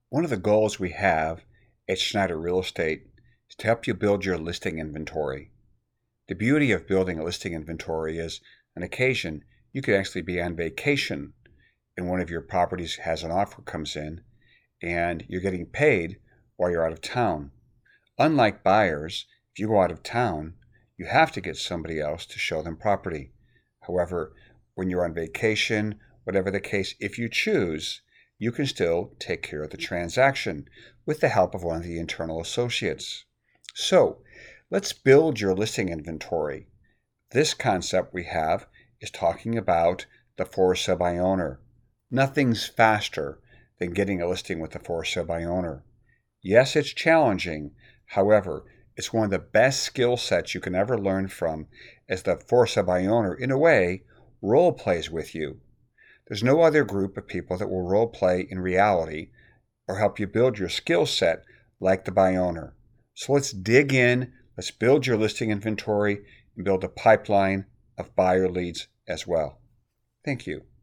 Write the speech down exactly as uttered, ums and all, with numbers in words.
One of the goals we have at Schneider Real Estate is to help you build your listing inventory. The beauty of building a listing inventory is, on occasion, you could actually be on vacation and one of your properties has an offer comes in and you're getting paid while you're out of town. Unlike buyers, if you go out of town, you have to get somebody else to show them property. However, when you're on vacation, whatever the case, if you choose, you can still take care of the transaction with the help of one of the internal associates. So, let's build your listing inventory. This concept we have is talking about the for sale by owner. Nothing's faster than getting a listing with the for sale by owner. Yes, it's challenging. However, it's one of the best skill sets you can ever learn from, as the for sale by owner, in a way, role plays with you. There's no other group of people that will role play in reality or help you build your skill set like the by owner. So let's dig in, let's build your listing inventory and build a pipeline of buyer leads as well. Thank you.